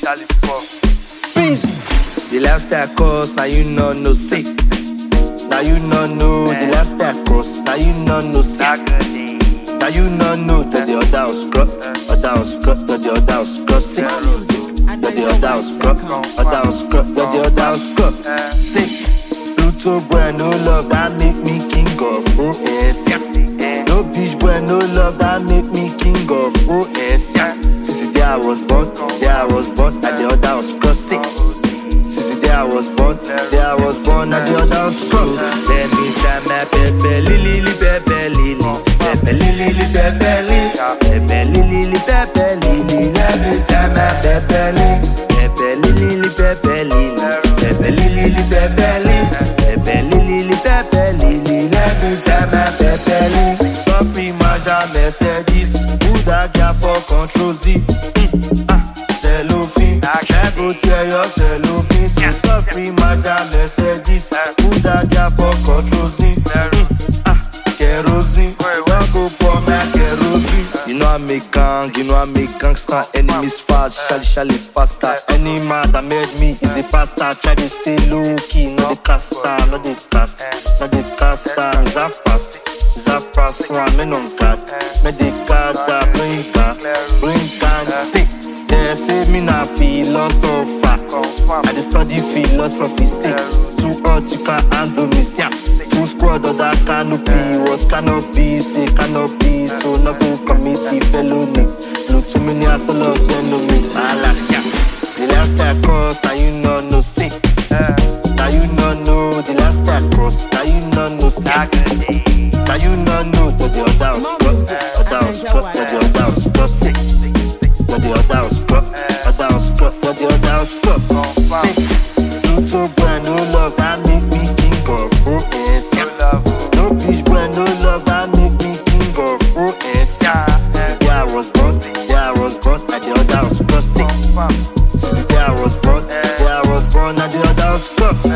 The lifestyle cost, now you no sick. Now you know the lifestyle cost, now you no sick. Now you know that the other was scrub, that the other was scrub sick. That the other was scrub, that the other was scrub sick. Pluto boy, no love, that make me king of OS. No bitch boy, no love, that make me king of OS. Since the day I was born, and the other was scrub sick. Since the day I was born, and the other was scrub. Let me try my pepe lily, pepe lily, pepe lily, pepe lily, pepe lily, pepe lily. Let me try my pepe lily, pepe lily, pepe lily, pepe lily, pepe lily, pepe lily, pepe lily. Let me try my pepe lily. Suffering Maja Mercedes, who that guy for Control Z? Cellophane, I go tear your cellophane. So suffering Maja Mercedes, who that guy for Control Z? Kerosene, don't go for my kerosene. You know I make gangster, enemies fast, shally faster. Any man that made me is a pastor. Try to stay low key, not the caster, not the caster. Is a pass one man on God. Me the God that bring God sick. They say me na philosopher. I just study philosophy sick. Too hot you can't handle me sick. Full squad of that canopy. What cannot be, say cannot be. So no go committee felony. Look too many as a lot of enemy. Alaska. The lifestyle cost, now you no sick. Now you know the lifestyle cost, now you no sick. Now you know that the other was scrub, that the other was scrub sick. That the other was scrub, that the other was scrub sick. Pluto boy, no love, that make me king of OS. No bitch boy, no love, that make me king of OS. Since the day I was born, and the other was scrub sick. Since the day I was born, and the other was scrub.